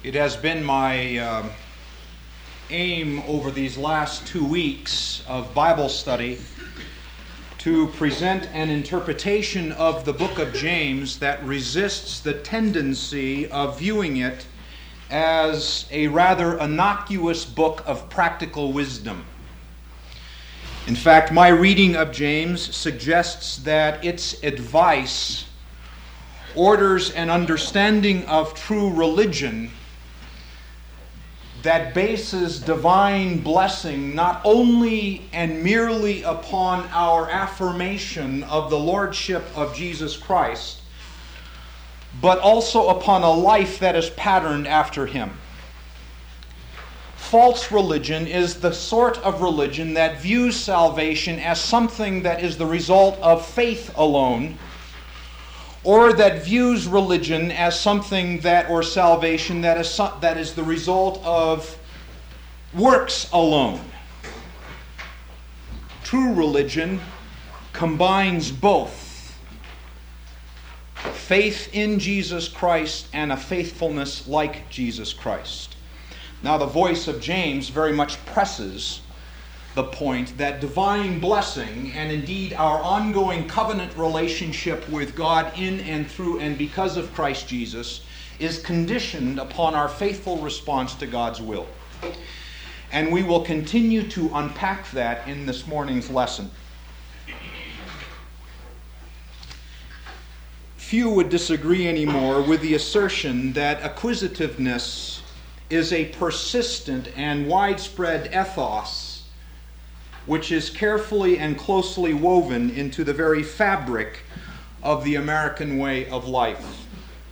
It has been my aim over these last 2 weeks of Bible study to present an interpretation of the book of James that resists the tendency of viewing it as a rather innocuous book of practical wisdom. In fact, my reading of James suggests that its advice orders an understanding of true religion that bases divine blessing not only and merely upon our affirmation of the lordship of Jesus Christ, but also upon a life that is patterned after him. False religion is the sort of religion that views salvation as something that is the result of faith alone, or that views religion as something that, or salvation that is the result of works alone. True religion combines both faith in Jesus Christ and a faithfulness like Jesus Christ. Now, the voice of James very much presses the point that divine blessing, and indeed our ongoing covenant relationship with God in and through and because of Christ Jesus, is conditioned upon our faithful response to God's will. And we will continue to unpack that in this morning's lesson. Few would disagree anymore with the assertion that acquisitiveness is a persistent and widespread ethos which is carefully and closely woven into the very fabric of the American way of life.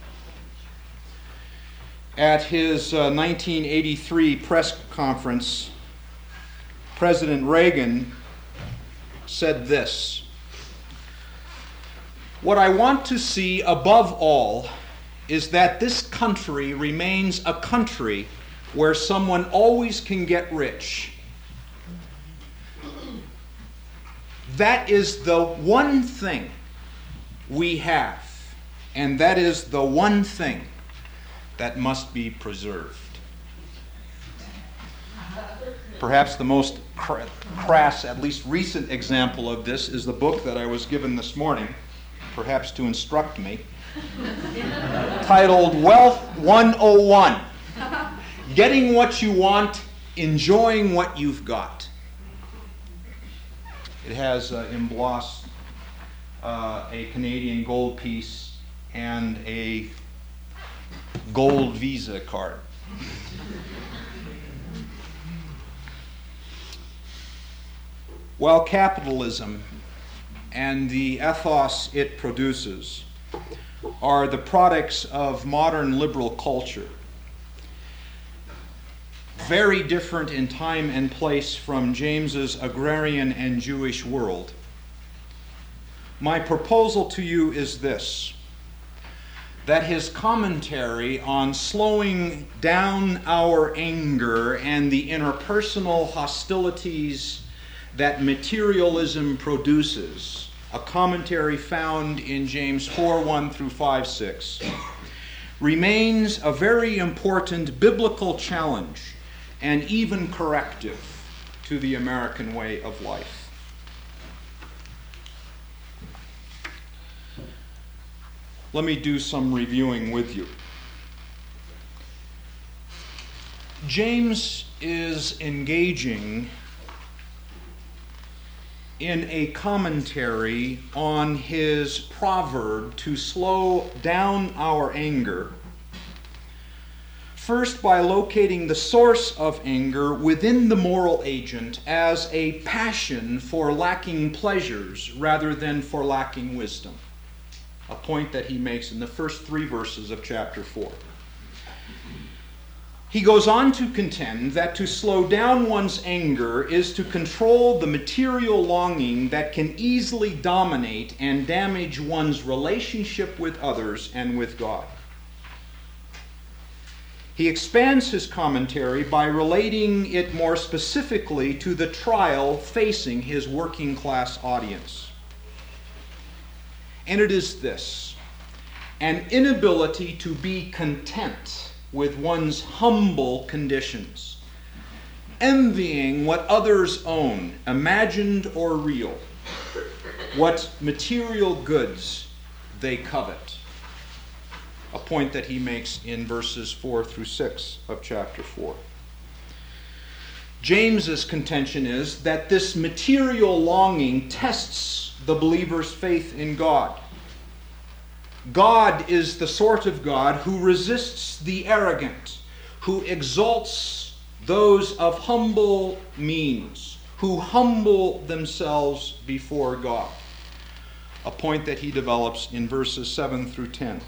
At his 1983 press conference, President Reagan said this: "What I want to see above all is that this country remains a country where someone always can get rich. That is the one thing we have, and that is the one thing that must be preserved." Perhaps the most crass, at least recent example of this is the book that I was given this morning, perhaps to instruct me, titled Wealth 101, Getting What You Want, Enjoying What You've Got. It has embossed a Canadian gold piece and a gold Visa card. While capitalism and the ethos it produces are the products of modern liberal culture, very different in time and place from James's agrarian and Jewish world, my proposal to you is this: that his commentary on slowing down our anger and the interpersonal hostilities that materialism produces, a commentary found in James 4:1 through 5:6, remains a very important biblical challenge and even corrective to the American way of life. Let me do some reviewing with you. James is engaging in a commentary on his proverb to slow down our anger, first by locating the source of anger within the moral agent as a passion for lacking pleasures rather than for lacking wisdom, a point that he makes in the first 3 verses of chapter 4. He goes on to contend that to slow down one's anger is to control the material longing that can easily dominate and damage one's relationship with others and with God. He expands his commentary by relating it more specifically to the trial facing his working class audience. And it is this: an inability to be content with one's humble conditions, envying what others own, imagined or real, what material goods they covet. A point that he makes in verses 4 through 6 of chapter 4. James's contention is that this material longing tests the believer's faith in God. God is the sort of God who resists the arrogant, who exalts those of humble means, who humble themselves before God. A point that he develops in verses 7 through 10.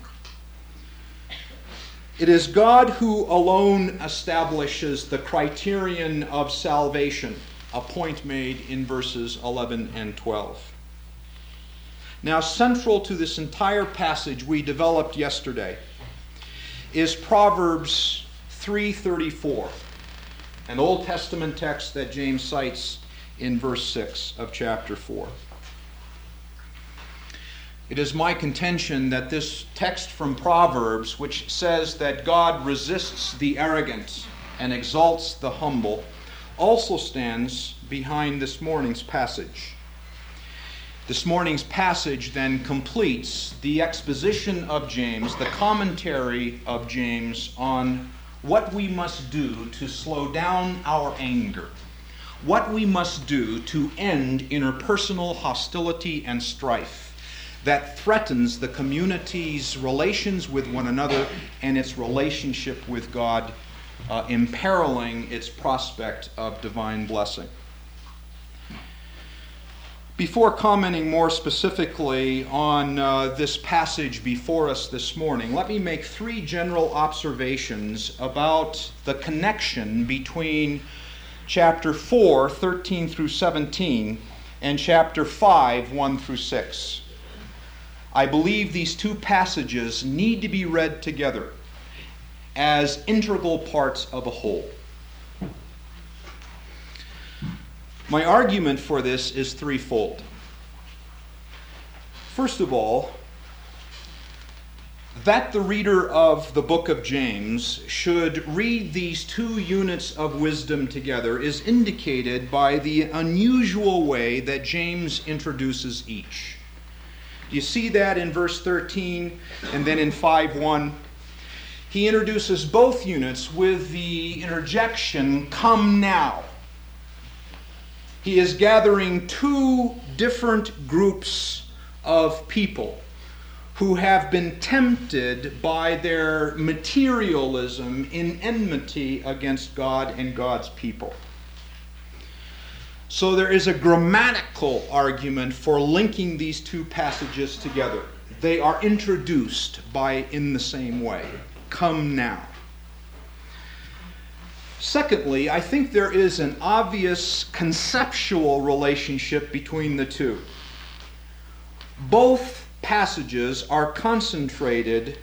It is God who alone establishes the criterion of salvation, a point made in verses 11 and 12. Now, central to this entire passage we developed yesterday is Proverbs 3:34, an Old Testament text that James cites in verse 6 of chapter 4. It is my contention that this text from Proverbs, which says that God resists the arrogant and exalts the humble, also stands behind this morning's passage. This morning's passage then completes the exposition of James, the commentary of James on what we must do to slow down our anger, what we must do to end interpersonal hostility and strife that threatens the community's relations with one another and its relationship with God, imperiling its prospect of divine blessing. Before commenting more specifically on this passage before us this morning, let me make three general observations about the connection between chapter 4, 13 through 17, and chapter 5, 1 through 6. I believe these two passages need to be read together as integral parts of a whole. My argument for this is threefold. First of all, that the reader of the book of James should read these two units of wisdom together is indicated by the unusual way that James introduces each. You see that in verse 13 and then in 5:1. He introduces both units with the interjection, "Come now." He is gathering two different groups of people who have been tempted by their materialism in enmity against God and God's people. So there is a grammatical argument for linking these two passages together. They are introduced in the same way. Come now. Secondly, I think there is an obvious conceptual relationship between the two. Both passages are concentrated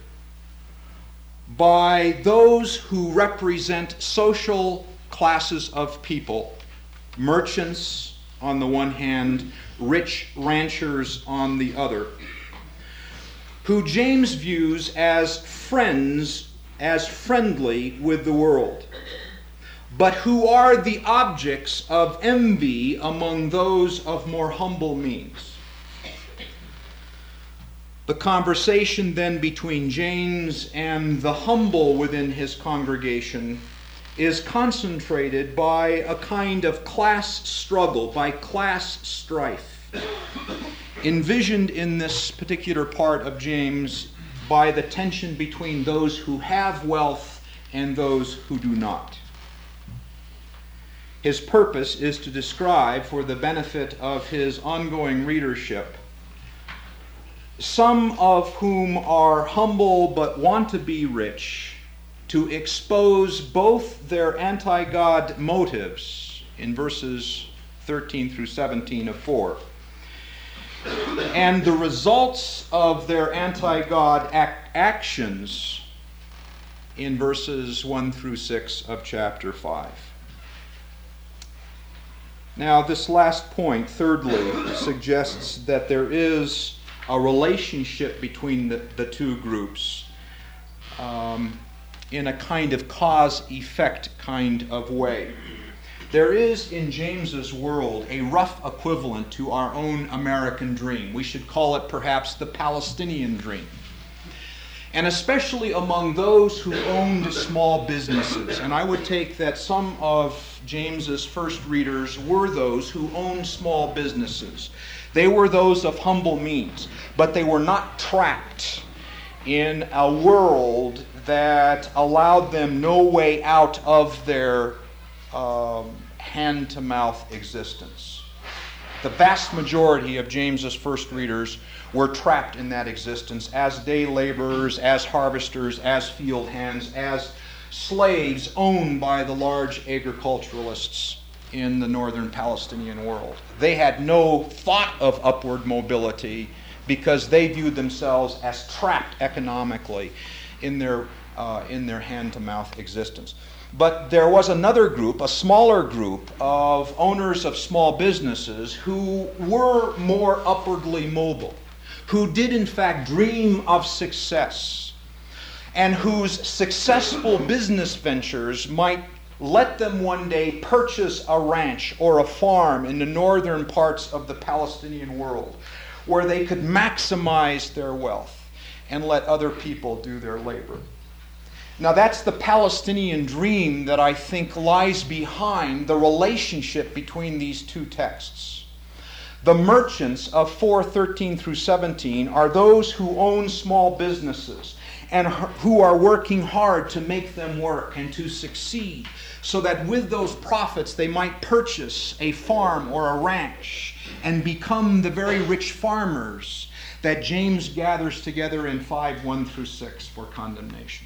by those who represent social classes of people. Merchants on the one hand, rich ranchers on the other, who James views as friends, as friendly with the world, but who are the objects of envy among those of more humble means. The conversation then between James and the humble within his congregation is concentrated by a kind of class struggle, by class strife, envisioned in this particular part of James by the tension between those who have wealth and those who do not. His purpose is to describe, for the benefit of his ongoing readership, some of whom are humble but want to be rich, to expose both their anti-God motives in verses 13 through 17 of 4, and the results of their anti-God actions in verses 1 through 6 of chapter 5. Now, this last point, thirdly, suggests that there is a relationship between the two groups, in a kind of cause-effect kind of way. There is in James's world a rough equivalent to our own American dream. We should call it perhaps the Palestinian dream. And especially among those who owned small businesses. And I would take that some of James's first readers were those who owned small businesses. They were those of humble means, but they were not trapped in a world that allowed them no way out of their hand-to-mouth existence. The vast majority of James's first readers were trapped in that existence as day laborers, as harvesters, as field hands, as slaves owned by the large agriculturalists in the northern Palestinian world. They had no thought of upward mobility because they viewed themselves as trapped economically in their hand-to-mouth existence. But there was another group, a smaller group of owners of small businesses who were more upwardly mobile, who did in fact dream of success, and whose successful business ventures might let them one day purchase a ranch or a farm in the northern parts of the Palestinian world, where they could maximize their wealth and let other people do their labor. Now that's the Palestinian dream that I think lies behind the relationship between these two texts. The merchants of 4:13 through 17 are those who own small businesses and who are working hard to make them work and to succeed, so that with those profits they might purchase a farm or a ranch and become the very rich farmers that James gathers together in 5:1 through 6 for condemnation.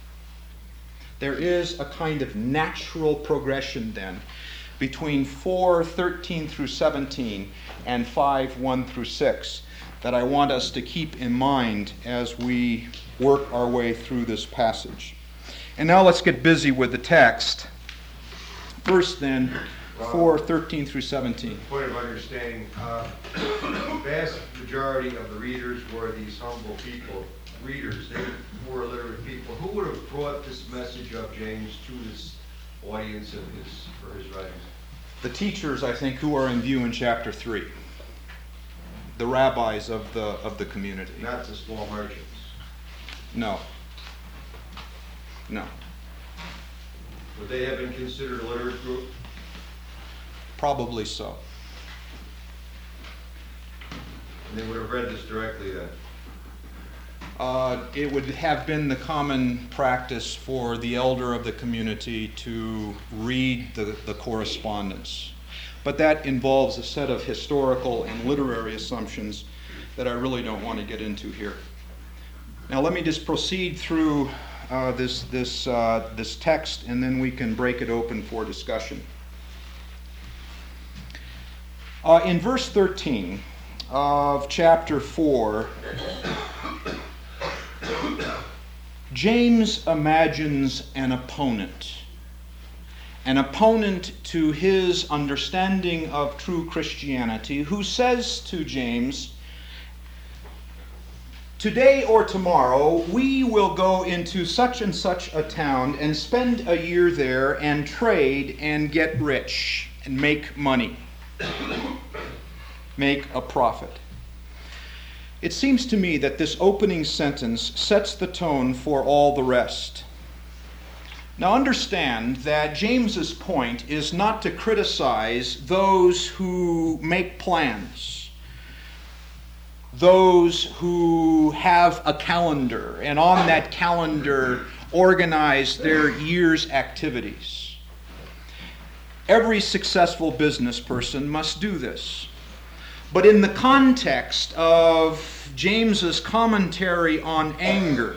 There is a kind of natural progression then between 4:13 through 17 and 5:1 through 6 that I want us to keep in mind as we work our way through this passage. And now let's get busy with the text. First then, 4:13 through 17. Point of understanding, the vast majority of the readers were these humble people. Readers, they were illiterate people. Who would have brought this message of James to this audience for his writings? The teachers, I think, who are in view in chapter 3. The rabbis of the community. Not the small merchants. No. Would they have been considered a literate group? Probably so. And they would have read this directly then? It would have been the common practice for the elder of the community to read the correspondence. But that involves a set of historical and literary assumptions that I really don't want to get into here. Now let me just proceed through this text, and then we can break it open for discussion. In verse 13 of chapter 4, James imagines an opponent to his understanding of true Christianity, who says to James, "Today or tomorrow we will go into such and such a town and spend a year there and trade and get rich and make money, make a profit." It seems to me that this opening sentence sets the tone for all the rest. Now understand that James's point is not to criticize those who make plans, those who have a calendar and on that calendar organize their year's activities. Every successful business person must do this. But in the context of James's commentary on anger,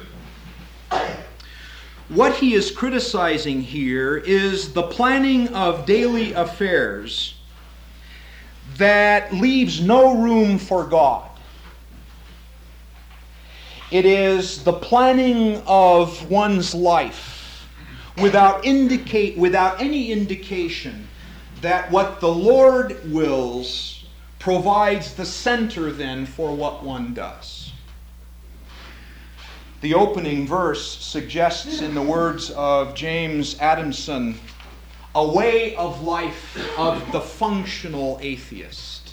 what he is criticizing here is the planning of daily affairs that leaves no room for God. It is the planning of one's life without any indication that what the Lord wills provides the center then for what one does. The opening verse suggests, in the words of James Adamson, a way of life of the functional atheist.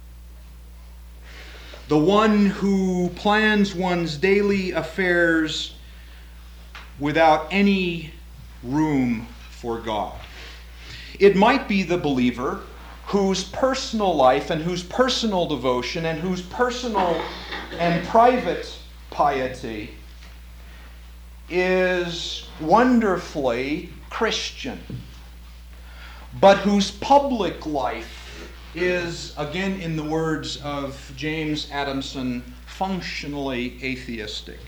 The one who plans one's daily affairs without any room for God. It might be the believer whose personal life and whose personal devotion and whose personal and private piety is wonderfully Christian, but whose public life is, again in the words of James Adamson, functionally atheistic.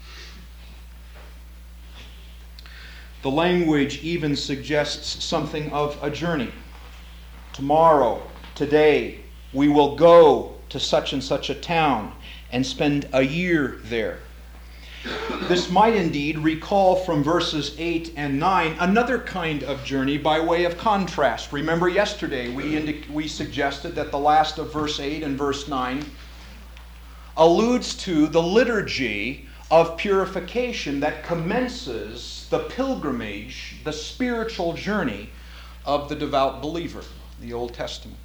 The language even suggests something of a journey. Tomorrow, today, we will go to such and such a town and spend a year there. This might indeed recall from verses 8 and 9 another kind of journey by way of contrast. Remember yesterday we suggested that the last of verse 8 and verse 9 alludes to the liturgy of purification that commences the pilgrimage, the spiritual journey of the devout believer, the Old Testament.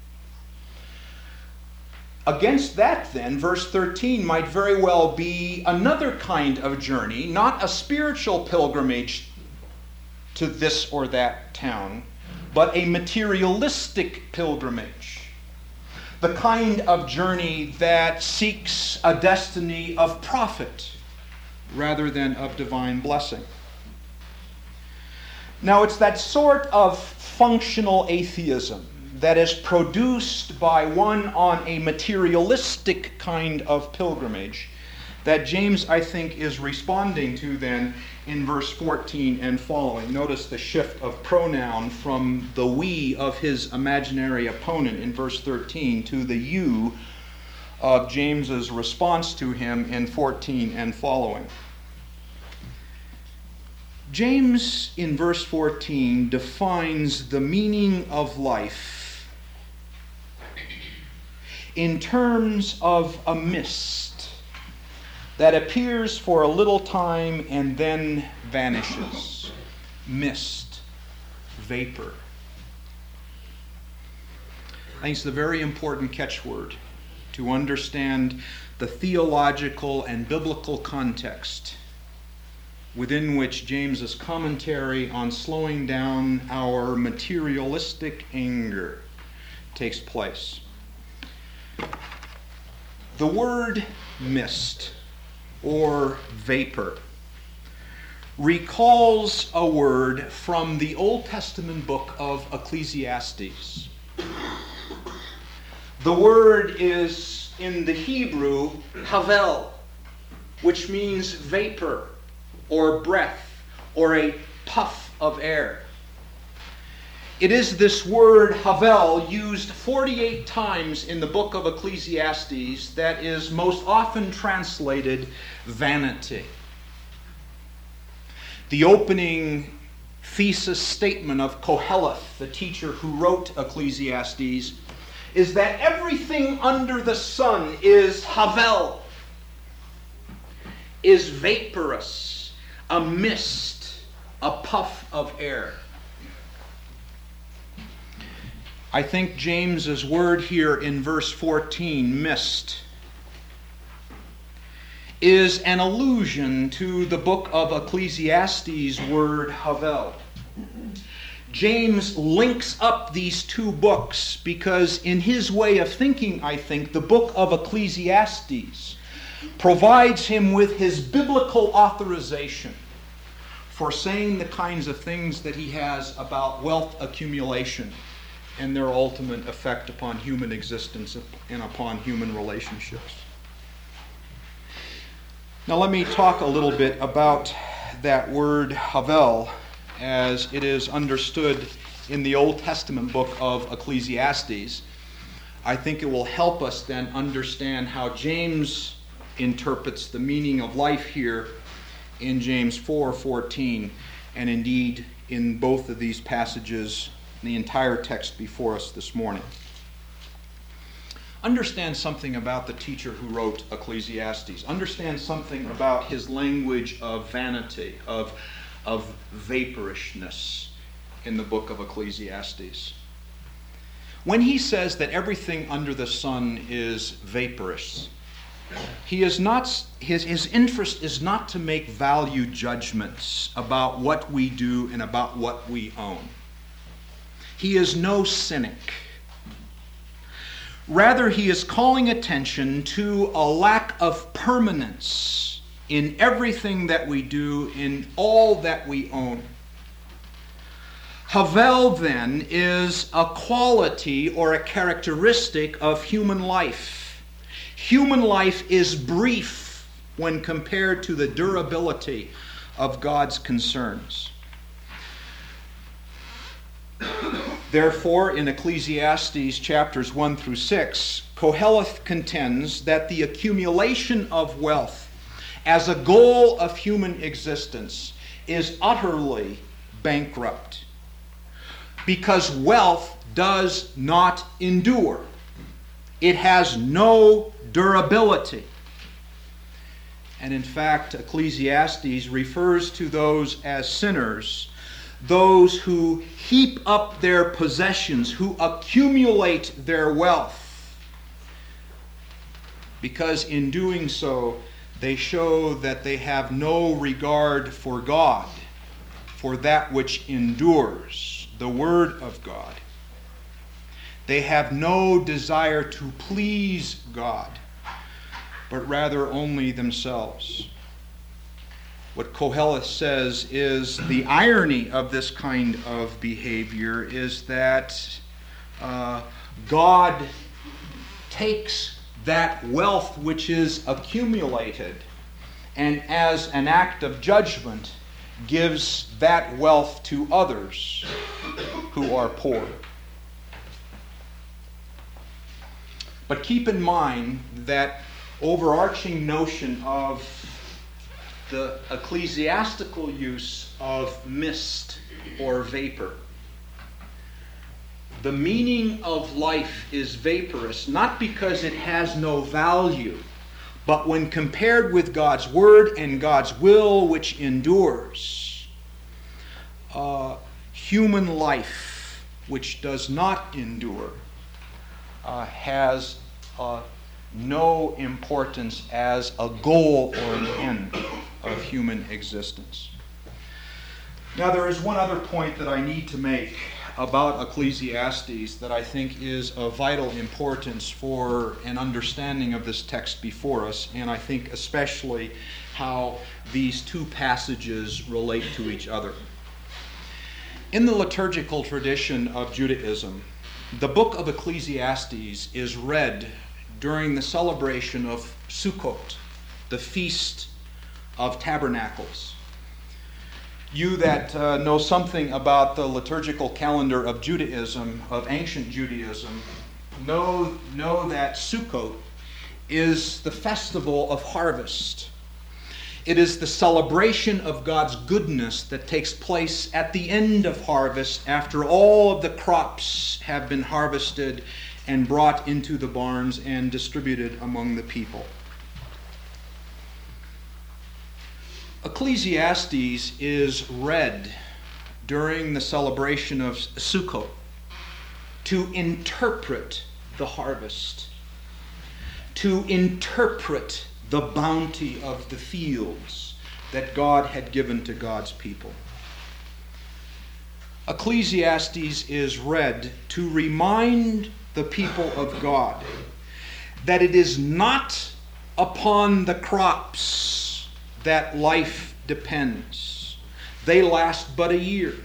Against that, then, verse 13 might very well be another kind of journey, not a spiritual pilgrimage to this or that town, but a materialistic pilgrimage. The kind of journey that seeks a destiny of profit rather than of divine blessing. Now, it's that sort of functional atheism that is produced by one on a materialistic kind of pilgrimage that James, I think, is responding to then in verse 14 and following. Notice the shift of pronoun from the we of his imaginary opponent in verse 13 to the you of James's response to him in 14 and following. James, in verse 14, defines the meaning of life in terms of a mist that appears for a little time and then vanishes. Mist, vapor. I think it's a very important catchword to understand the theological and biblical context within which James's commentary on slowing down our materialistic anger takes place. The word mist or vapor recalls a word from the Old Testament book of Ecclesiastes. The word is in the Hebrew havel, which means vapor or breath or a puff of air. It is this word havel used 48 times in the book of Ecclesiastes that is most often translated vanity. The opening thesis statement of Koheleth, the teacher who wrote Ecclesiastes, is that everything under the sun is havel, is vaporous, a mist, a puff of air. I think James's word here in verse 14, mist, is an allusion to the book of Ecclesiastes' word havel. James links up these two books because in his way of thinking, I think, the book of Ecclesiastes provides him with his biblical authorization for saying the kinds of things that he has about wealth accumulation and their ultimate effect upon human existence and upon human relationships. Now let me talk a little bit about that word havel as it is understood in the Old Testament book of Ecclesiastes. I think it will help us then understand how James interprets the meaning of life here in James 4:14, and indeed in both of these passages, the entire text before us this morning. understand something about the teacher who wrote Ecclesiastes. Understand something about his language of vanity, of vaporishness in the book of Ecclesiastes. When he says that everything under the sun is vaporous, his interest is not to make value judgments about what we do and about what we own. He is no cynic. Rather, he is calling attention to a lack of permanence in everything that we do, in all that we own. Havel, then, is a quality or a characteristic of human life. Human life is brief when compared to the durability of God's concerns. Therefore, in Ecclesiastes chapters 1 through 6, Koheleth contends that the accumulation of wealth as a goal of human existence is utterly bankrupt, because wealth does not endure. It has no durability. And in fact, Ecclesiastes refers to those as sinners, those who heap up their possessions, who accumulate their wealth, because in doing so, they show that they have no regard for God, for that which endures, the Word of God. They have no desire to please God, but rather only themselves. What Koheleth says is the irony of this kind of behavior is that God takes that wealth which is accumulated and as an act of judgment gives that wealth to others who are poor. But keep in mind that overarching notion of the ecclesiastical use of mist or vapor. The meaning of life is vaporous, not because it has no value, but when compared with God's Word and God's will, which endures. Human life, which does not endure, has no importance as a goal or an end of human existence. Now, there is one other point that I need to make about Ecclesiastes that I think is of vital importance for an understanding of this text before us, and I think especially how these two passages relate to each other. In the liturgical tradition of Judaism, the book of Ecclesiastes is read during the celebration of Sukkot, the Feast of Tabernacles. You that know something about the liturgical calendar of Judaism, of ancient Judaism, know that Sukkot is the festival of harvest. It is the celebration of God's goodness that takes place at the end of harvest, after all of the crops have been harvested and brought into the barns and distributed among the people. Ecclesiastes is read during the celebration of Sukkot to interpret the harvest, to interpret the bounty of the fields that God had given to God's people. Ecclesiastes is read to remind the people of God that it is not upon the crops that life depends. They last but a year.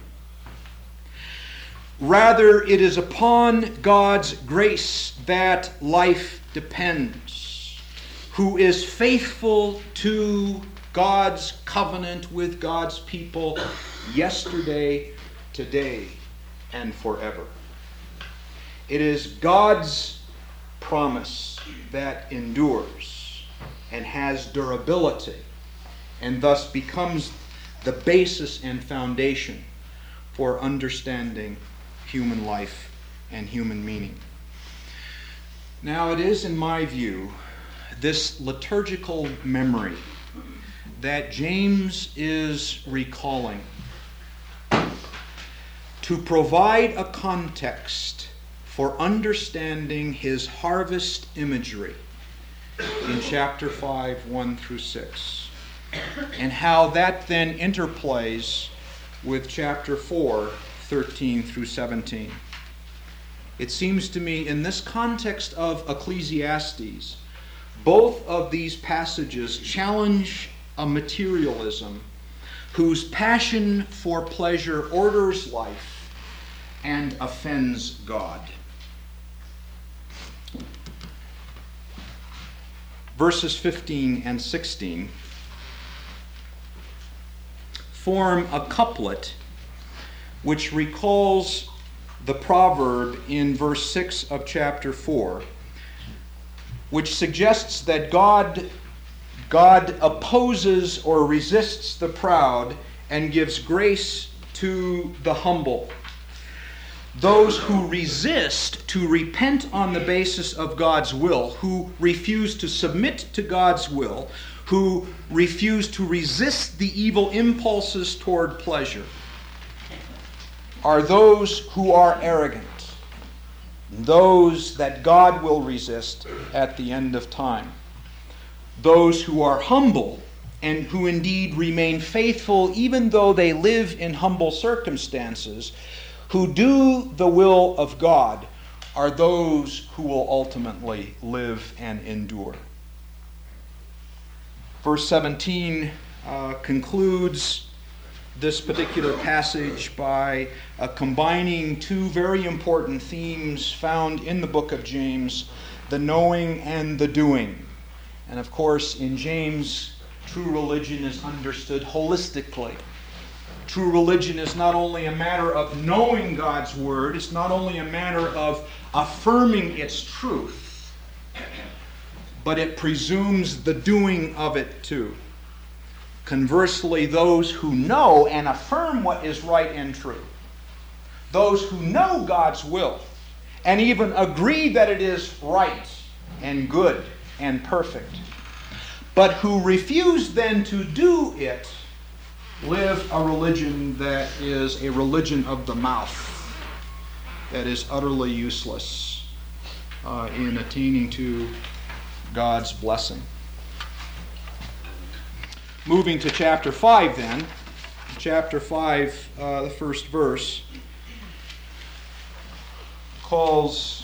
Rather, it is upon God's grace that life depends, who is faithful to God's covenant with God's people yesterday, today, and forever. It is God's promise that endures and has durability, and thus becomes the basis and foundation for understanding human life and human meaning. Now, it is, in my view, this liturgical memory that James is recalling to provide a context for understanding his harvest imagery in chapter 5, 1 through 6, and how that then interplays with chapter 4, 13 through 17. It seems to me, in this context of Ecclesiastes, both of these passages challenge a materialism whose passion for pleasure orders life and offends God. Verses 15 and 16 form a couplet which recalls the proverb in verse 6 of chapter 4, which suggests that God opposes or resists the proud and gives grace to the humble. Those who resist to repent on the basis of God's will, who refuse to submit to God's will, who refuse to resist the evil impulses toward pleasure, are those who are arrogant, those that God will resist at the end of time. Those who are humble and who indeed remain faithful even though they live in humble circumstances, who do the will of God, are those who will ultimately live and endure. Verse 17 concludes this particular passage by combining two very important themes found in the book of James, the knowing and the doing. And of course, in James, true religion is understood holistically. True religion is not only a matter of knowing God's word, it's not only a matter of affirming its truth, but it presumes the doing of it too. Conversely, those who know and affirm what is right and true, those who know God's will and even agree that it is right and good and perfect, but who refuse then to do it, live a religion that is a religion of the mouth, that is utterly useless in attaining to God's blessing. Moving to chapter 5 then, chapter 5, the first verse, gathers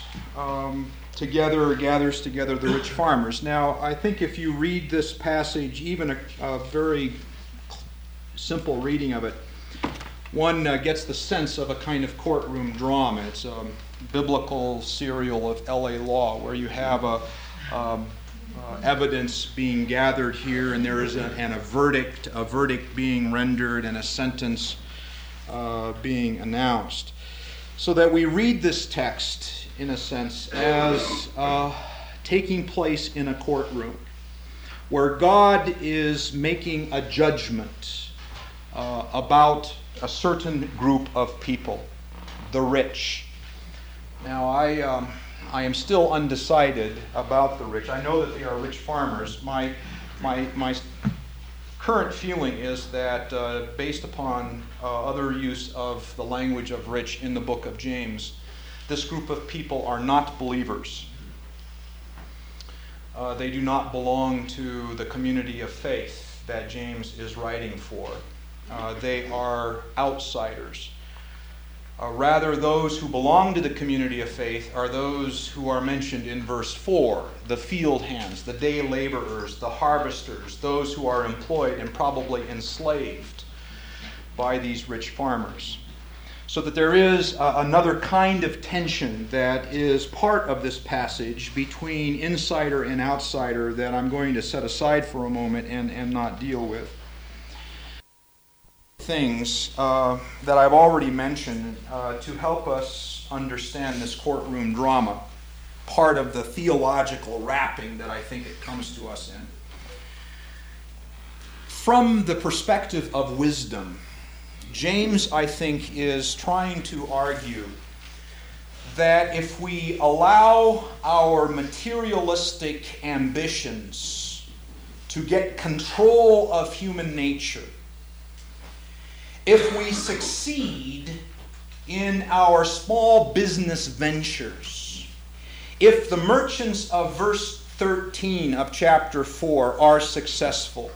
together the rich farmers. Now, I think if you read this passage, even a very simple reading of it, one gets the sense of a kind of courtroom drama. It's a biblical serial of L.A. Law, where you have evidence being gathered here, and there is a verdict being rendered, and a sentence being announced. So that we read this text, in a sense, as taking place in a courtroom, where God is making a judgment about a certain group of people, the rich. Now, I am still undecided about the rich. I know that they are rich farmers. My current feeling is that based upon other use of the language of rich in the book of James, this group of people are not believers. They do not belong to the community of faith that James is writing for. They are outsiders. Rather, those who belong to the community of faith are those who are mentioned in verse 4, the field hands, the day laborers, the harvesters, those who are employed and probably enslaved by these rich farmers. So that there is another kind of tension that is part of this passage between insider and outsider that I'm going to set aside for a moment and not deal with. Things that I've already mentioned to help us understand this courtroom drama, part of the theological wrapping that I think it comes to us in. From the perspective of wisdom, James, I think, is trying to argue that if we allow our materialistic ambitions to get control of human nature, if we succeed in our small business ventures, if the merchants of verse 13 of chapter 4 are successful,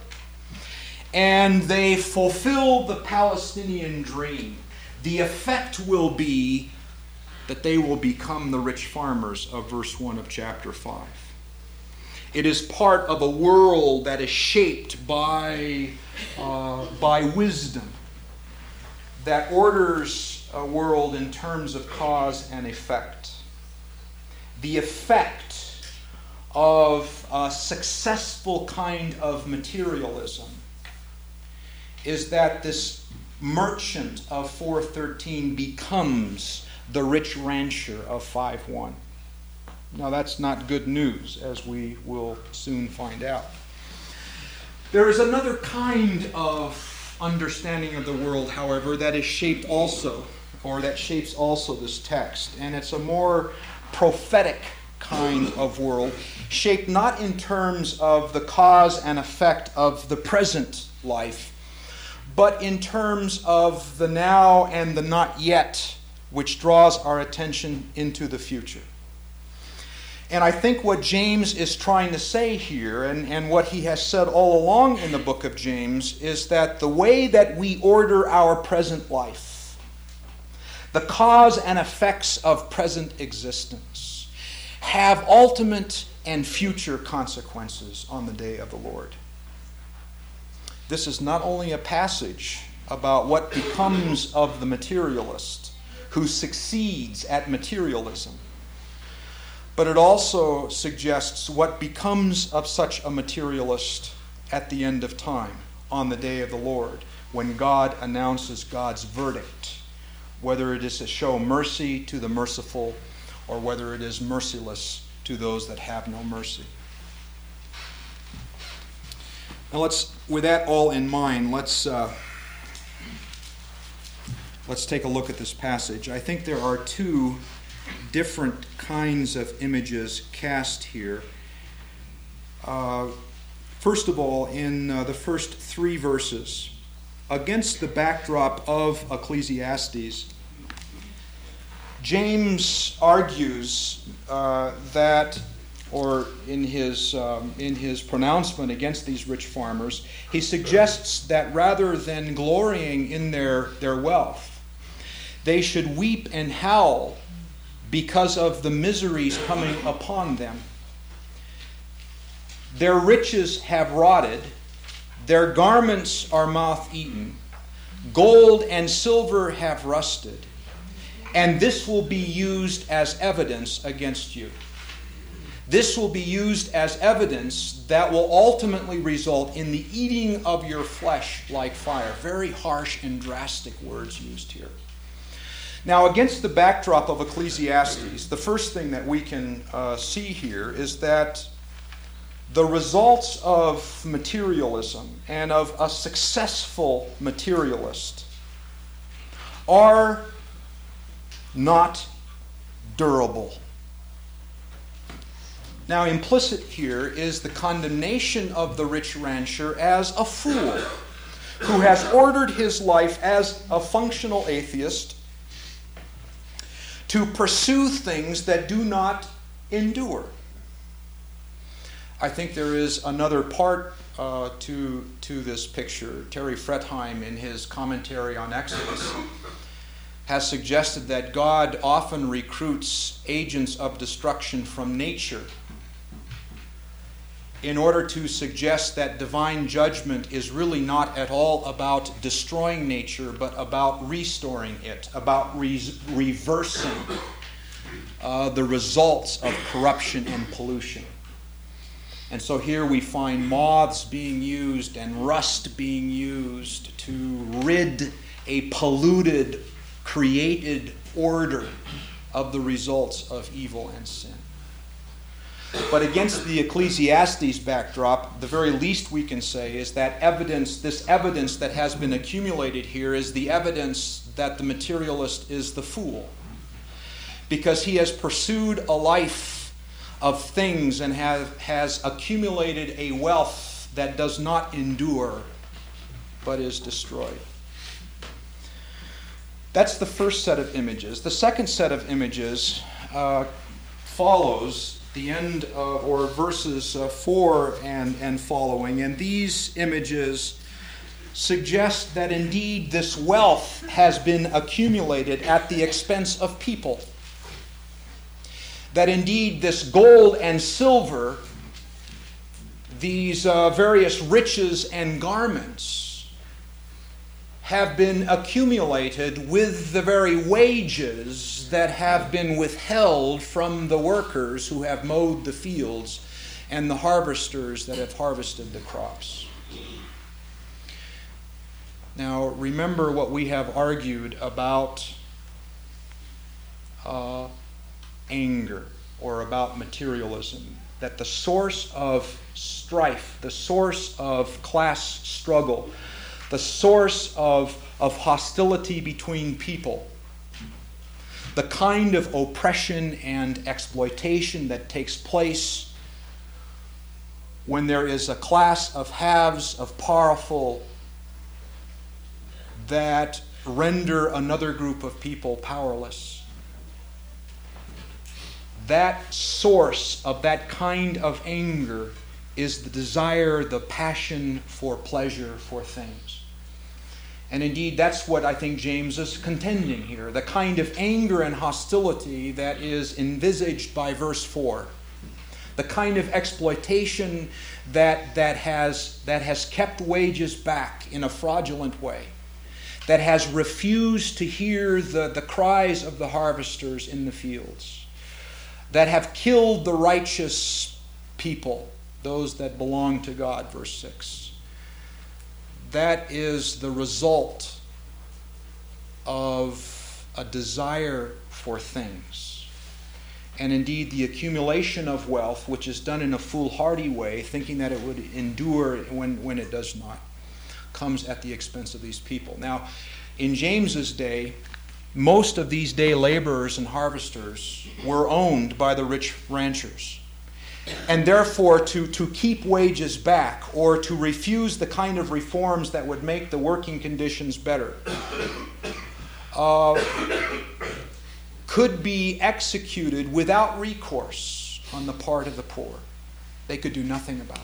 and they fulfill the Palestinian dream, the effect will be that they will become the rich farmers of verse 1 of chapter 5. It is part of a world that is shaped by wisdom, that orders a world in terms of cause and effect. The effect of a successful kind of materialism is that this merchant of 4:13 becomes the rich rancher of 5:1. Now that's not good news, as we will soon find out. There is another kind of understanding of the world, however, that is shaped also, or that shapes also this text, and it's a more prophetic kind of world, shaped not in terms of the cause and effect of the present life, but in terms of the now and the not yet, which draws our attention into the future. And I think what James is trying to say here, and what he has said all along in the book of James, is that the way that we order our present life, the cause and effects of present existence, have ultimate and future consequences on the day of the Lord. This is not only a passage about what becomes of the materialist who succeeds at materialism, but it also suggests what becomes of such a materialist at the end of time, on the day of the Lord, when God announces God's verdict, whether it is to show mercy to the merciful or whether it is merciless to those that have no mercy. Now with that all in mind, let's take a look at this passage. I think there are two different kinds of images cast here. First of all, in the first 3 verses, against the backdrop of Ecclesiastes, James argues that, or in his pronouncement against these rich farmers, he suggests that rather than glorying in their wealth, they should weep and howl because of the miseries coming upon them. Their riches have rotted, their garments are moth-eaten, gold and silver have rusted, and this will be used as evidence against you. This will be used as evidence that will ultimately result in the eating of your flesh like fire. Very harsh and drastic words used here. Now, against the backdrop of Ecclesiastes, the first thing that we can see here is that the results of materialism and of a successful materialist are not durable. Now, implicit here is the condemnation of the rich rancher as a fool who has ordered his life as a functional atheist to pursue things that do not endure. I think there is another part to this picture. Terry Fretheim, in his commentary on Exodus, has suggested that God often recruits agents of destruction from nature in order to suggest that divine judgment is really not at all about destroying nature, but about restoring it, about reversing the results of corruption and pollution. And so here we find moths being used and rust being used to rid a polluted, created order of the results of evil and sin. But against the Ecclesiastes backdrop, the very least we can say is that this evidence that has been accumulated here is the evidence that the materialist is the fool. because he has pursued a life of things and has accumulated a wealth that does not endure but is destroyed. That's the first set of images. The second set of images follows the end of, or verses 4 and following, and these images suggest that indeed this wealth has been accumulated at the expense of people. That indeed this gold and silver, these various riches and garments, have been accumulated with the very wages that have been withheld from the workers who have mowed the fields and the harvesters that have harvested the crops. Now, remember what we have argued about anger or about materialism, that the source of strife, the source of class struggle, the source of hostility between people, the kind of oppression and exploitation that takes place when there is a class of haves, of powerful, that render another group of people powerless. That source of that kind of anger is the desire, the passion for pleasure, for things. And indeed, that's what I think James is contending here. The kind of anger and hostility that is envisaged by verse 4. The kind of exploitation that has kept wages back in a fraudulent way. That has refused to hear the cries of the harvesters in the fields. That have killed the righteous people, those that belong to God, verse 6. That is the result of a desire for things. And indeed, the accumulation of wealth, which is done in a foolhardy way, thinking that it would endure when it does not, comes at the expense of these people. Now, in James's day, most of these day laborers and harvesters were owned by the rich ranchers. And therefore, to keep wages back or to refuse the kind of reforms that would make the working conditions better could be executed without recourse on the part of the poor. They could do nothing about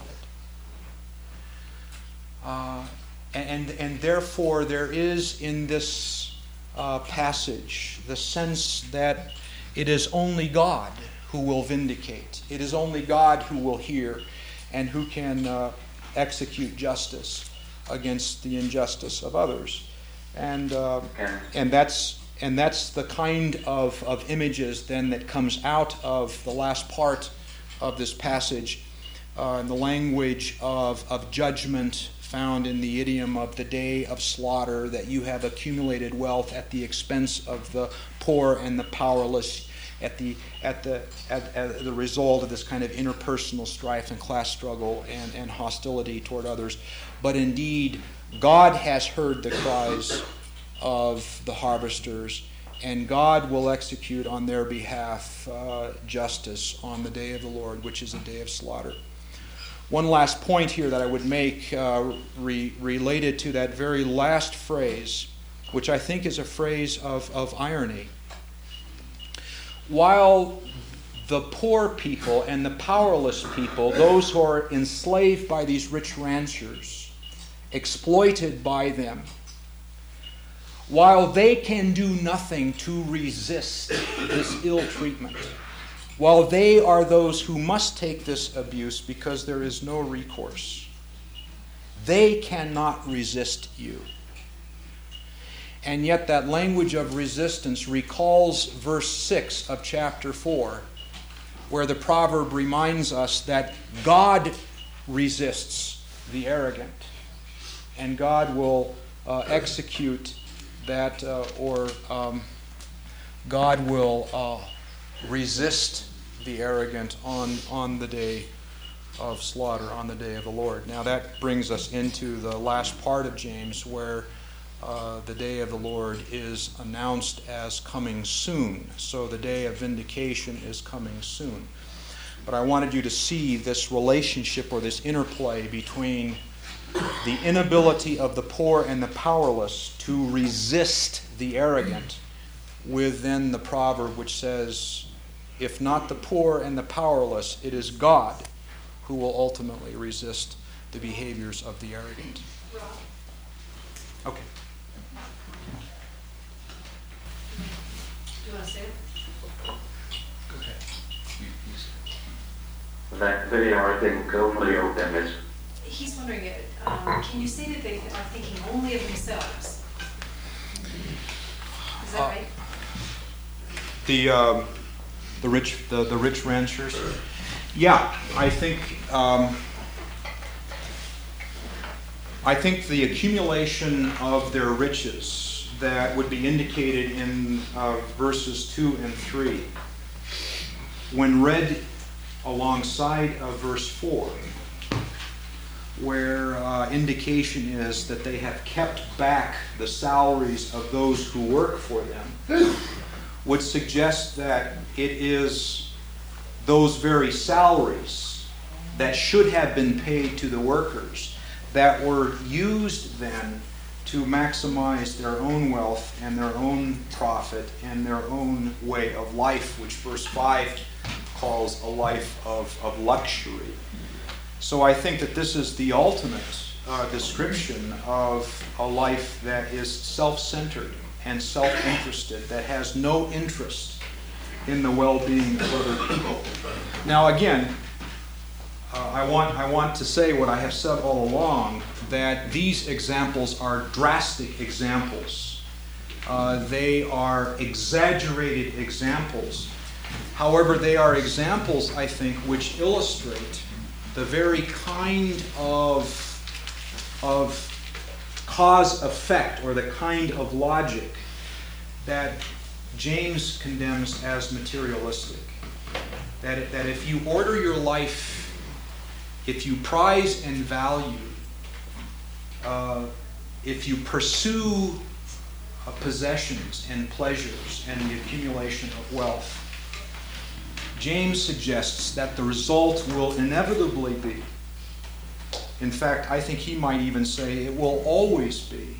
it. And therefore, there is in this passage the sense that it is only God who will vindicate. It is only God who will hear and who can execute justice against the injustice of others. And that's the kind of images then that comes out of the last part of this passage, in the language of judgment found in the idiom of the day of slaughter, that you have accumulated wealth at the expense of the poor and the powerless, at the result of this kind of interpersonal strife and class struggle and hostility toward others. But indeed, God has heard the cries of the harvesters, and God will execute on their behalf justice on the day of the Lord, which is a day of slaughter. One last point here that I would make related to that very last phrase, which I think is a phrase of irony. While the poor people and the powerless people, those who are enslaved by these rich ranchers, exploited by them, while they can do nothing to resist this ill treatment, while they are those who must take this abuse because there is no recourse, they cannot resist you. And yet that language of resistance recalls verse 6 of chapter 4, where the proverb reminds us that God resists the arrogant, and God will execute that, God will resist the arrogant on the day of slaughter, on the day of the Lord. Now that brings us into the last part of James, where the day of the Lord is announced as coming soon. So the day of vindication is coming soon. But I wanted you to see this relationship or this interplay between the inability of the poor and the powerless to resist the arrogant within the proverb which says, if not the poor and the powerless, it is God who will ultimately resist the behaviors of the arrogant. Okay. Do you want to say it? Go ahead. That they are thinking only of them as He's wondering, can you say that they are thinking only of themselves? Is that right? The rich ranchers. Yeah, I think the accumulation of their riches that would be indicated in verses 2 and 3, when read alongside of verse 4, where indication is that they have kept back the salaries of those who work for them, would suggest that it is those very salaries that should have been paid to the workers that were used then to maximize their own wealth and their own profit and their own way of life, which verse 5 calls a life of luxury. So I think that this is the ultimate description of a life that is self-centered and self-interested, that has no interest in the well-being of other people. Now again, I want to say what I have said all along, that these examples are drastic examples. They are exaggerated examples. However, they are examples, I think, which illustrate the very kind of cause-effect, or the kind of logic that James condemns as materialistic. That if you order your life, if you prize and value, if you pursue possessions and pleasures and the accumulation of wealth, James suggests that the result will inevitably be, in fact, I think he might even say it will always be,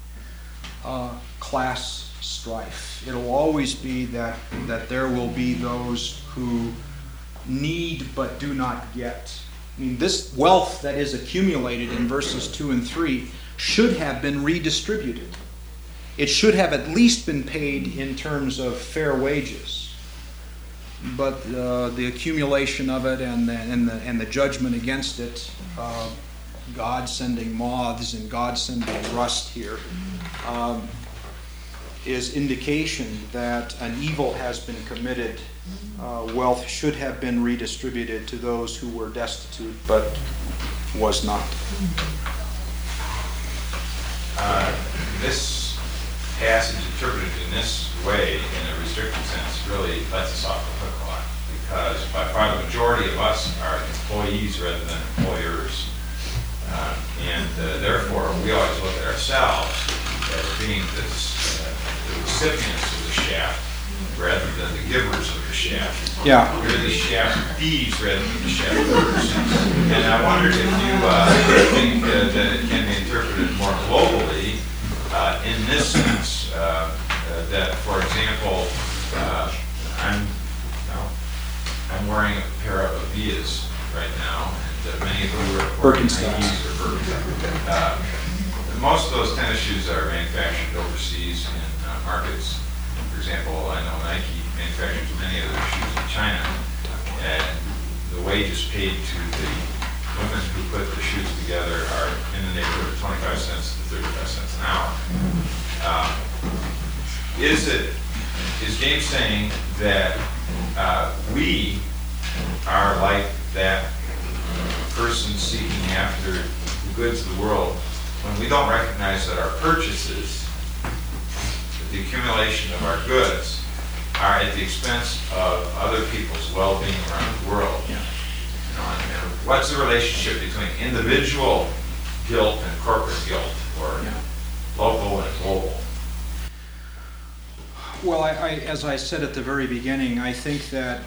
class strife. It will always be that there will be those who need but do not get. I mean, this wealth that is accumulated in verses 2 and 3 should have been redistributed. It should have at least been paid in terms of fair wages. But the accumulation of it and the judgment against it, God sending moths and God sending rust here, is indication that an evil has been committed. Wealth should have been redistributed to those who were destitute, but was not. This passage interpreted in this way, in a restricted sense, really lets us off the hook a lot, because by far the majority of us are employees rather than employers. Therefore, we always look at ourselves as being the recipients of the shaft rather than the givers of the shaft. Yeah. We're the shaft thieves rather than the shaft givers. And I wondered if you think that it can be interpreted more globally in this sense, that, for example, I'm wearing a pair of Avias right now, and many of you are wearing Nikes or Birkenstocks. Most of those tennis shoes are manufactured overseas in markets. For example, I know Nike manufactures many of their shoes in China, and the wages paid to the women who put the shoes together are in the neighborhood of 25 cents to 35 cents an hour. Is James saying that we are like that person seeking after the goods of the world when we don't recognize that our purchases, that the accumulation of our goods, are at the expense of other people's well-being around the world? Yeah. You know, and what's the relationship between individual guilt and corporate guilt, or local and global? Well, as I said at the very beginning, I think that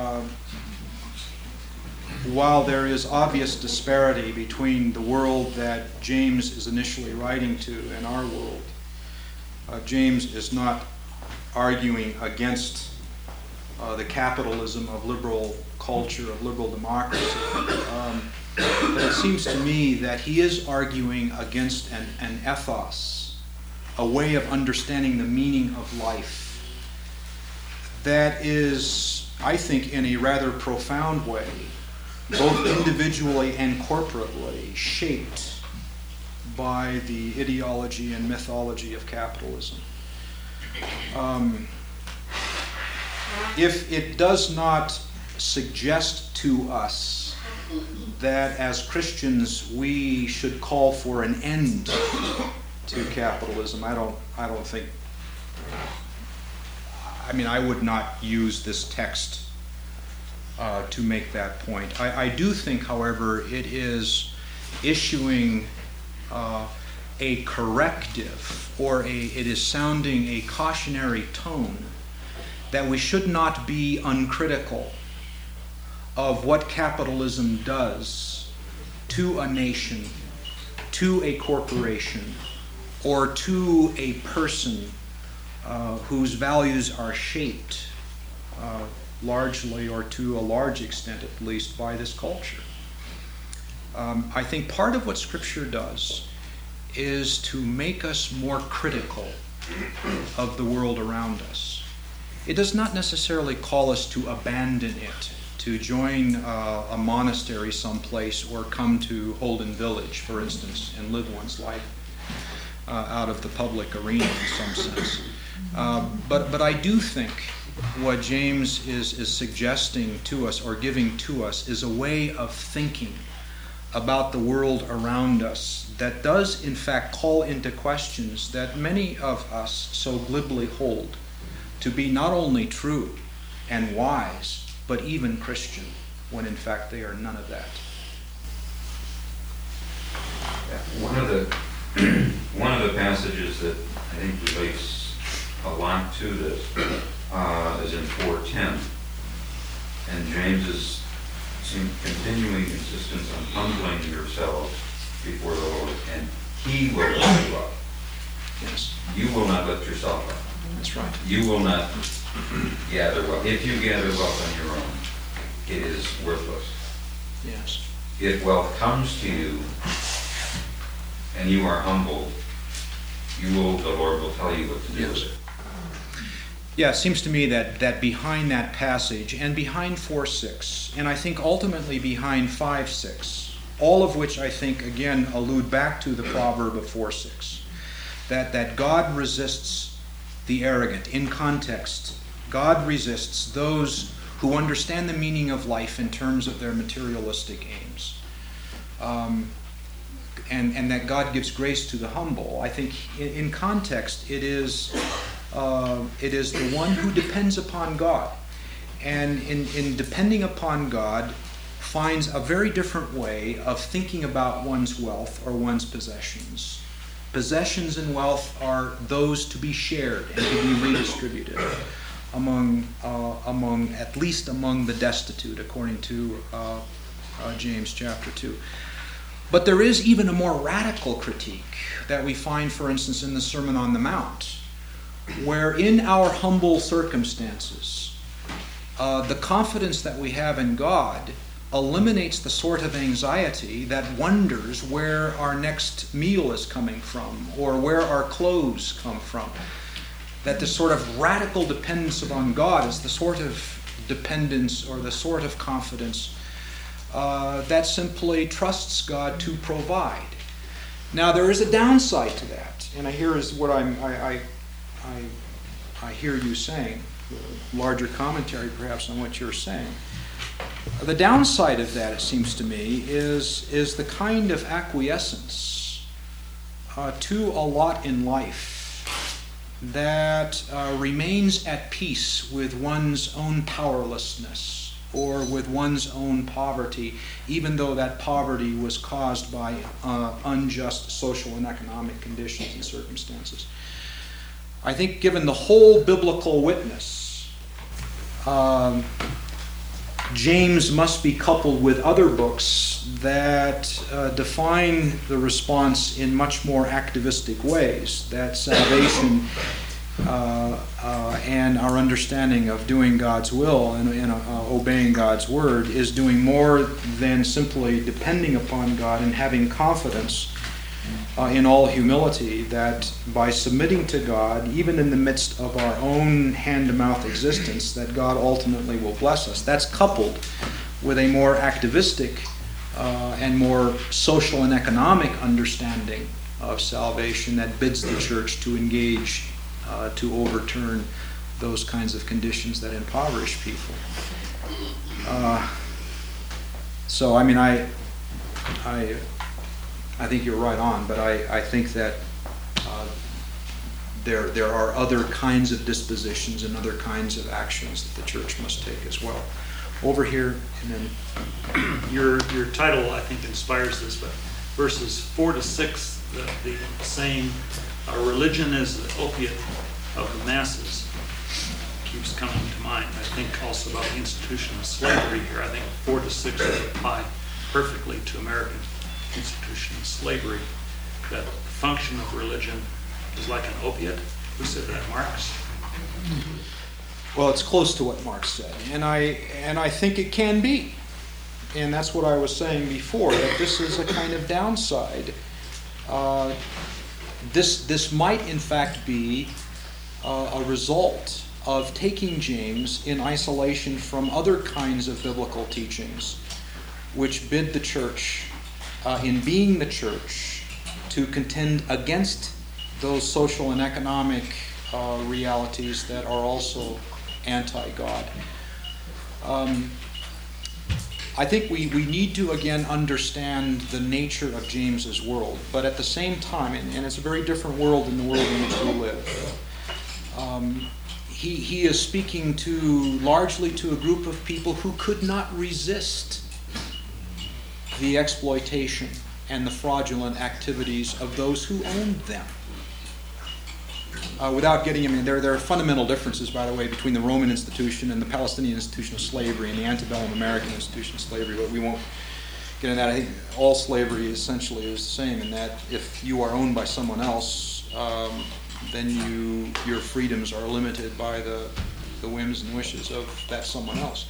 while there is obvious disparity between the world that James is initially writing to and our world, James is not arguing against the capitalism of liberal culture, of liberal democracy. But it seems to me that he is arguing against an ethos, a way of understanding the meaning of life that is, I think, in a rather profound way, both individually and corporately, shaped by the ideology and mythology of capitalism. If it does not suggest to us that as Christians we should call for an end to capitalism, I don't think, I would not use this text to make that point. I do think, however, it is issuing a corrective, or it is sounding a cautionary tone that we should not be uncritical of what capitalism does to a nation, to a corporation, or to a person whose values are shaped largely, or to a large extent at least, by this culture. I think part of what Scripture does is to make us more critical of the world around us. It does not necessarily call us to abandon it, to join a monastery someplace, or come to Holden Village, for instance, and live one's life out of the public arena in some sense. But I do think what James is suggesting to us, or giving to us, is a way of thinking about the world around us that does in fact call into questions that many of us so glibly hold to be not only true and wise, but even Christian, when in fact they are none of that. One of the passages that I think relates a lot to this is in 4:10, and James's continuing insistence on humbling yourselves before the Lord, and He will lift you up. Yes, You will not lift yourself up. that's right. You will not gather wealth. If you gather wealth on your own, it is worthless. Yes. If wealth comes to you and you are humbled, the Lord will tell you what to do Yes. with it. Yeah, it seems to me that behind that passage, and behind 4:6, and I think ultimately behind 5:6, all of which I think again allude back to the proverb of 4:6, that God resists the arrogant. In context, God resists those who understand the meaning of life in terms of their materialistic aims. And that God gives grace to the humble. I think in context it is the one who depends upon God, and in depending upon God finds a very different way of thinking about one's wealth or one's possessions. Possessions and wealth are those to be shared and to be redistributed among at least among the destitute, according to James chapter 2. But there is even a more radical critique that we find, for instance, in the Sermon on the Mount, where in our humble circumstances, the confidence that we have in God eliminates the sort of anxiety that wonders where our next meal is coming from, or where our clothes come from. That the sort of radical dependence upon God is the sort of dependence, or the sort of confidence that simply trusts God to provide. Now there is a downside to that, and here is what I hear you saying, larger commentary perhaps on what you're saying. The downside of that, it seems to me, is the kind of acquiescence to a lot in life that remains at peace with one's own powerlessness or with one's own poverty, even though that poverty was caused by unjust social and economic conditions and circumstances. I think given the whole biblical witness, James must be coupled with other books that define the response in much more activistic ways, that salvation and our understanding of doing God's will and obeying God's word is doing more than simply depending upon God and having confidence in all humility that by submitting to God, even in the midst of our own hand-to-mouth existence, that God ultimately will bless us. That's coupled with a more activistic and more social and economic understanding of salvation that bids the church to engage to overturn those kinds of conditions that impoverish people. So, I mean, I think you're right on, but I think that there are other kinds of dispositions and other kinds of actions that the church must take as well. Over here, and then your title, I think, inspires this, but verses 4 to 6, the saying, religion is the opiate of the masses, keeps coming to mind. I think also about the institution of slavery here. I think 4 to 6 would apply perfectly to American institution of slavery, that the function of religion is like an opiate. Who said that? Marx? Well, it's close to what Marx said, and I think it can be. And that's what I was saying before, that this is a kind of downside. This might in fact be a result of taking James in isolation from other kinds of biblical teachings, which bid the church, in being the church, to contend against those social and economic realities that are also anti-God. I think we need to again understand the nature of James's world, but at the same time, and it's a very different world than the world in which we live, he is speaking largely to a group of people who could not resist the exploitation and the fraudulent activities of those who owned them. Without getting, there are fundamental differences, by the way, between the Roman institution and the Palestinian institution of slavery and the antebellum American institution of slavery, but we won't get into that. I think all slavery essentially is the same in that if you are owned by someone else, then your freedoms are limited by the whims and wishes of that someone else.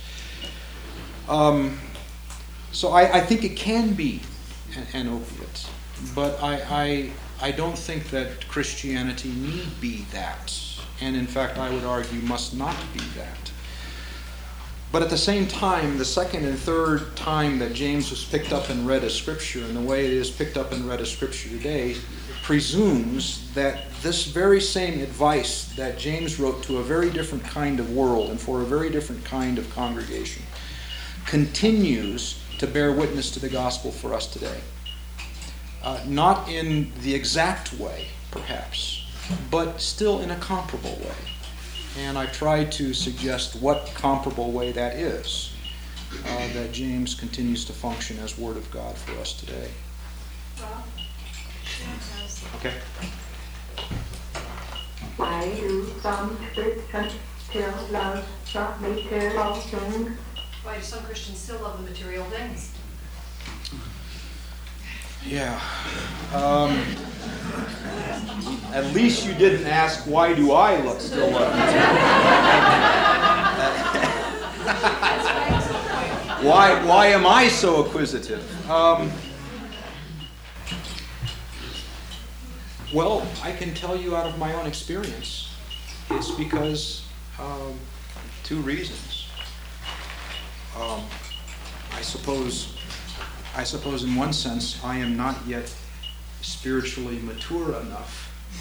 So I think it can be an opiate, but I don't think that Christianity need be that. And in fact, I would argue must not be that. But at the same time, the second and third time that James was picked up and read as Scripture, and the way it is picked up and read as Scripture today, presumes that this very same advice that James wrote to a very different kind of world and for a very different kind of congregation continues to bear witness to the gospel for us today. Not in the exact way, perhaps, but still in a comparable way. And I tried to suggest what comparable way that is, that James continues to function as Word of God for us today. Okay. Why do some Christians still love the material things? Why do some Christians still love the material things? Yeah. At least you didn't ask, why do I still love you? Why am I so acquisitive? Well, I can tell you out of my own experience. It's because two reasons. I suppose in one sense I am not yet spiritually mature enough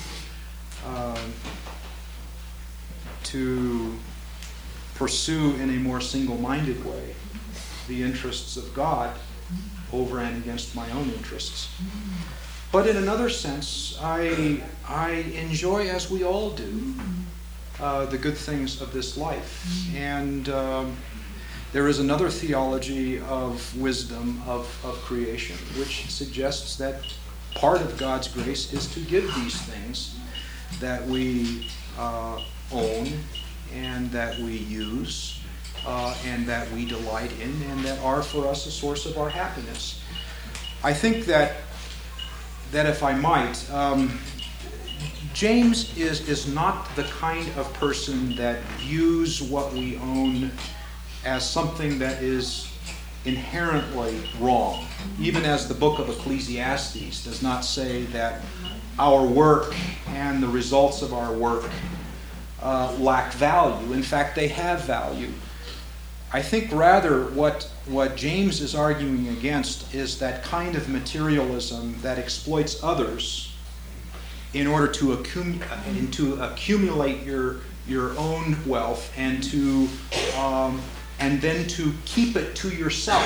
to pursue in a more single-minded way the interests of God over and against my own interests. But in another sense, I enjoy, as we all do, the good things of this life. And There is another theology of wisdom, of creation, which suggests that part of God's grace is to give these things that we own and that we use and that we delight in and that are for us a source of our happiness. I think that if I might, James is not the kind of person that views what we own as something that is inherently wrong, even as the book of Ecclesiastes does not say that our work and the results of our work lack value. In fact, they have value. I think rather what James is arguing against is that kind of materialism that exploits others in order to accumulate your own wealth and then to keep it to yourself.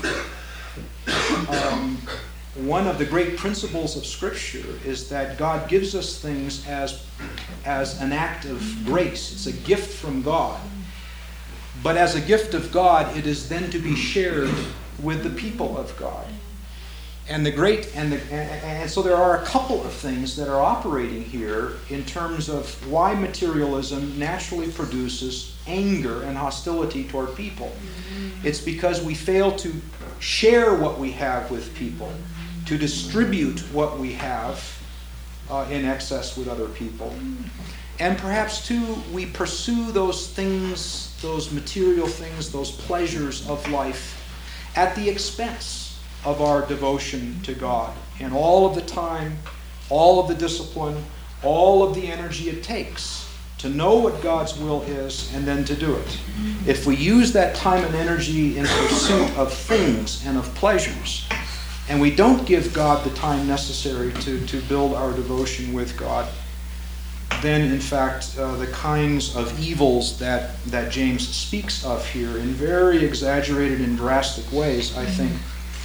One of the great principles of Scripture is that God gives us things as an act of grace. It's a gift from God. But as a gift of God, it is then to be shared with the people of God. And so there are a couple of things that are operating here in terms of why materialism naturally produces anger and hostility toward people. It's because we fail to share what we have with people, to distribute what we have in excess with other people. And perhaps, too, we pursue those things, those material things, those pleasures of life at the expense of our devotion to God and all of the time, all of the discipline, all of the energy it takes to know what God's will is and then to do it. If we use that time and energy in pursuit of things and of pleasures, and we don't give God the time necessary to build our devotion with God, then in fact the kinds of evils that James speaks of here in very exaggerated and drastic ways, I think,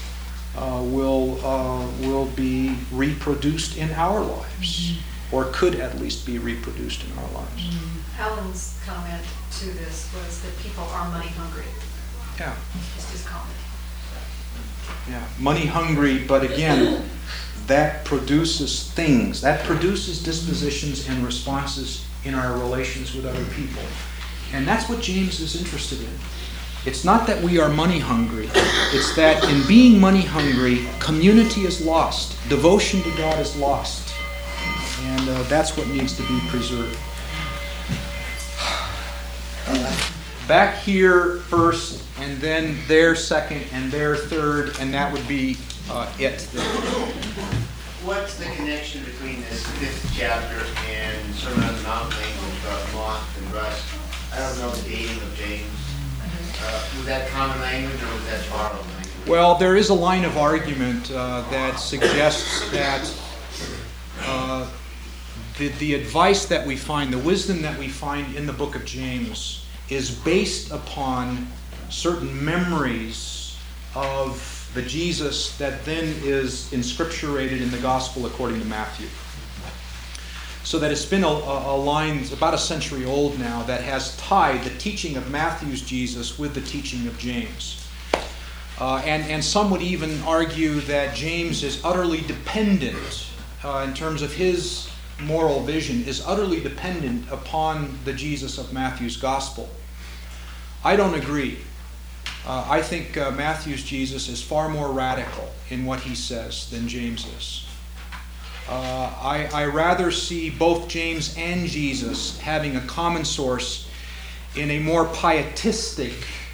will be reproduced in our lives, or could at least be reproduced in our lives. Alan's comment to this was that people are money hungry. Yeah. Just his comment. Yeah, money hungry, but again, that produces things, that produces dispositions and responses in our relations with other people. And that's what James is interested in. It's not that we are money hungry. It's that in being money hungry, community is lost. Devotion to God is lost. And that's what needs to be preserved. Back here first, and then there second, and there third, and that would be it. What's the connection between this 5th chapter and Sermon on the Mount language about moth and rust? I don't know the dating of James. Was that common language or was that borrowed language? Well, there is a line of argument that suggests that the advice that we find, the wisdom that we find in the book of James is based upon certain memories of the Jesus that then is inscripturated in the gospel according to Matthew. So that it's been a line, it's about a century old now, that has tied the teaching of Matthew's Jesus with the teaching of James. And some would even argue that James is utterly dependent, in terms of his moral vision, is utterly dependent upon the Jesus of Matthew's gospel. I don't agree. I think Matthew's Jesus is far more radical in what he says than James is. I rather see both James and Jesus having a common source in a more pietistic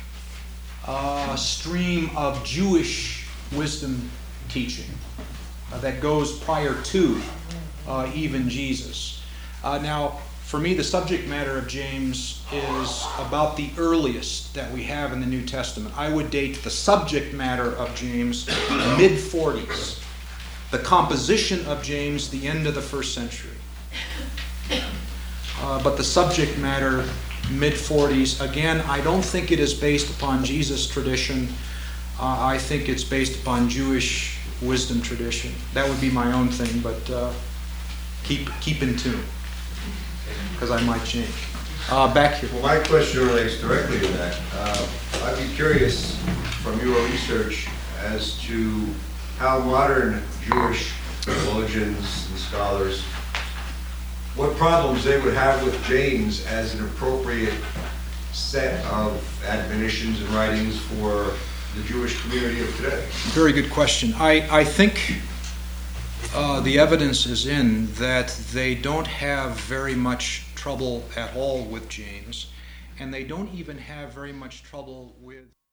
stream of Jewish wisdom teaching that goes prior to even Jesus. Now, for me, the subject matter of James is about the earliest that we have in the New Testament. I would date the subject matter of James mid-40s. The composition of James, the end of the 1st century. But the subject matter, mid-40s. Again, I don't think it is based upon Jesus' tradition. I think it's based upon Jewish wisdom tradition. That would be my own thing, but keep in tune, because I might change. Back here. Well, my question relates directly to that. I'd be curious from your research as to how modern Jewish theologians and scholars, what problems they would have with James as an appropriate set of admonitions and writings for the Jewish community of today. Very good question. I think the evidence is in that they don't have very much trouble at all with James, and they don't even have very much trouble with